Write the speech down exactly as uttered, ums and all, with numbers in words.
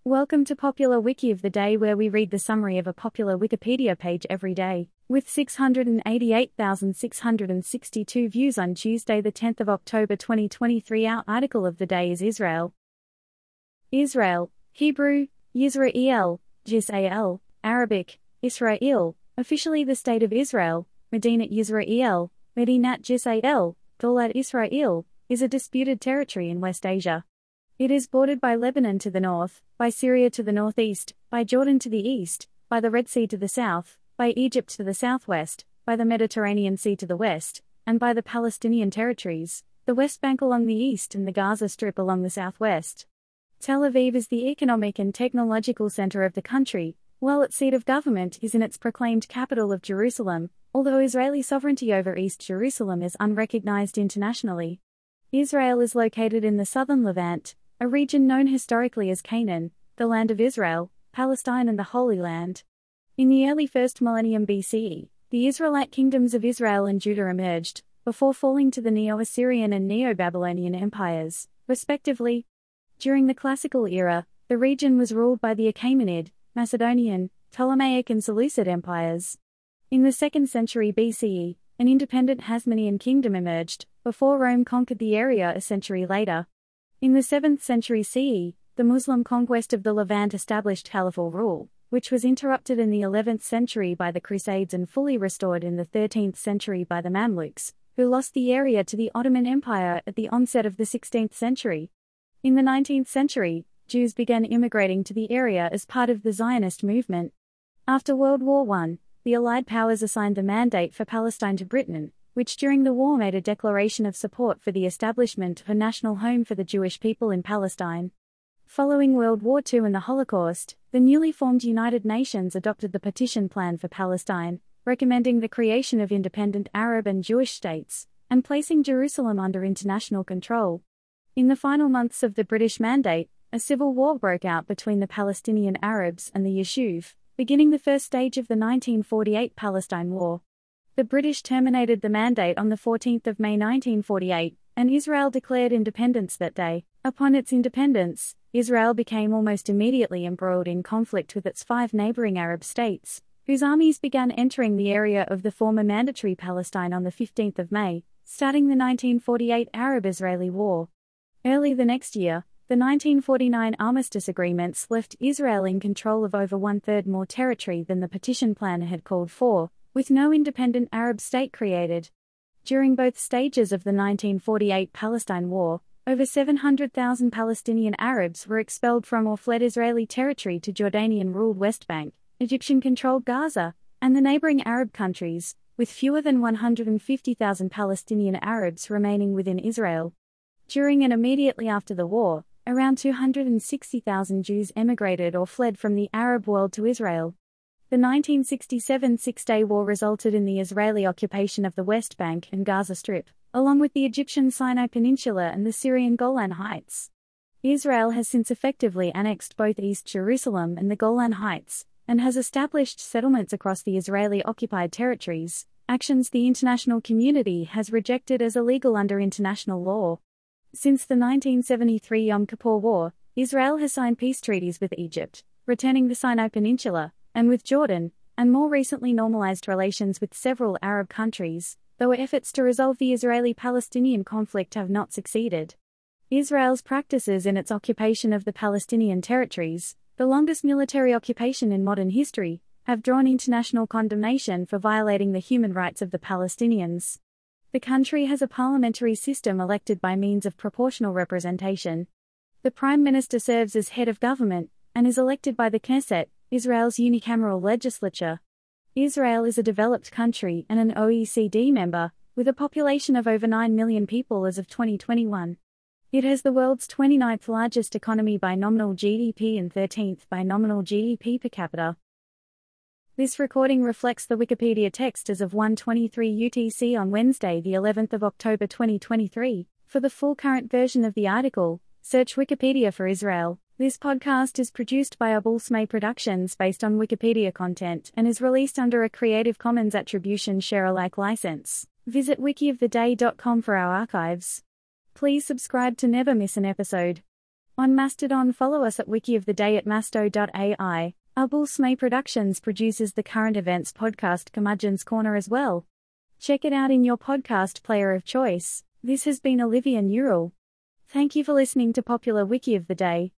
Welcome to Popular Wiki of the Day, where we read the summary of a popular Wikipedia page every day. With six hundred eighty-eight thousand six hundred sixty-two views on Tuesday, the tenth of October twenty twenty-three, our article of the day is Israel. Israel, Hebrew, Yisrael, Jisrael, Arabic, Israel, officially the State of Israel, Medinat Yisrael, Medinat Jisrael, Daulat Israel, is a disputed territory in West Asia. It is bordered by Lebanon to the north, by Syria to the northeast, by Jordan to the east, by the Red Sea to the south, by Egypt to the southwest, by the Mediterranean Sea to the west, and by the Palestinian territories, the West Bank along the east and the Gaza Strip along the southwest. Tel Aviv is the economic and technological center of the country, while its seat of government is in its proclaimed capital of Jerusalem, although Israeli sovereignty over East Jerusalem is unrecognized internationally. Israel is located in the southern Levant, a region known historically as Canaan, the land of Israel, Palestine and the Holy Land. In the early first millennium B C E, the Israelite kingdoms of Israel and Judah emerged, before falling to the Neo-Assyrian and Neo-Babylonian empires, respectively. During the Classical era, the region was ruled by the Achaemenid, Macedonian, Ptolemaic and Seleucid empires. In the second century B C E, an independent Hasmonean kingdom emerged, before Rome conquered the area a century later. In the seventh century C E, the Muslim conquest of the Levant established caliphal rule, which was interrupted in the eleventh century by the Crusades and fully restored in the thirteenth century by the Mamluks, who lost the area to the Ottoman Empire at the onset of the sixteenth century. In the nineteenth century, Jews began immigrating to the area as part of the Zionist movement. After World War One, the Allied powers assigned the mandate for Palestine to Britain, which during the war made a declaration of support for the establishment of a national home for the Jewish people in Palestine. Following World War Two and the Holocaust, the newly formed United Nations adopted the Partition Plan for Palestine, recommending the creation of independent Arab and Jewish states, and placing Jerusalem under international control. In the final months of the British Mandate, a civil war broke out between the Palestinian Arabs and the Yishuv, beginning the first stage of the nineteen forty-eight Palestine War. The British terminated the mandate on the fourteenth of May nineteen forty-eight, and Israel declared independence that day. Upon its independence, Israel became almost immediately embroiled in conflict with its five neighboring Arab states, whose armies began entering the area of the former Mandatory Palestine on the fifteenth of May, starting the nineteen forty-eight Arab-Israeli War. Early the next year, the nineteen forty-nine armistice agreements left Israel in control of over one-third more territory than the Partition Plan had called for, with no independent Arab state created. During both stages of the nineteen forty-eight Palestine War, over seven hundred thousand Palestinian Arabs were expelled from or fled Israeli territory to Jordanian-ruled West Bank, Egyptian-controlled Gaza, and the neighboring Arab countries, with fewer than one hundred fifty thousand Palestinian Arabs remaining within Israel. During and immediately after the war, around two hundred sixty thousand Jews emigrated or fled from the Arab world to Israel. The nineteen sixty-seven Six-Day War resulted in the Israeli occupation of the West Bank and Gaza Strip, along with the Egyptian Sinai Peninsula and the Syrian Golan Heights. Israel has since effectively annexed both East Jerusalem and the Golan Heights, and has established settlements across the Israeli-occupied territories, actions the international community has rejected as illegal under international law. Since the nineteen seventy-three Yom Kippur War, Israel has signed peace treaties with Egypt, returning the Sinai Peninsula, and with Jordan, and more recently normalized relations with several Arab countries, though efforts to resolve the Israeli-Palestinian conflict have not succeeded. Israel's practices in its occupation of the Palestinian territories, the longest military occupation in modern history, have drawn international condemnation for violating the human rights of the Palestinians. The country has a parliamentary system elected by means of proportional representation. The Prime Minister serves as head of government, and is elected by the Knesset, Israel's unicameral legislature. Israel is a developed country and an O E C D member, with a population of over nine million people as of twenty twenty-one. It has the world's twenty-ninth largest economy by nominal G D P and thirteenth by nominal G D P per capita. This recording reflects the Wikipedia text as of one twenty-three U T C on Wednesday, the eleventh of October twenty twenty-three. For the full current version of the article, search Wikipedia for Israel. This podcast is produced by Abul Smay Productions based on Wikipedia content and is released under a Creative Commons Attribution Share-alike license. Visit wiki of the day dot com for our archives. Please subscribe to never miss an episode. On Mastodon, follow us at Wiki of the Day at masto dot A I. Abul Smay Productions produces the current events podcast Curmudgeon's Corner as well. Check it out in your podcast player of choice. This has been Olivia Newell. Thank you for listening to Popular Wiki of the Day.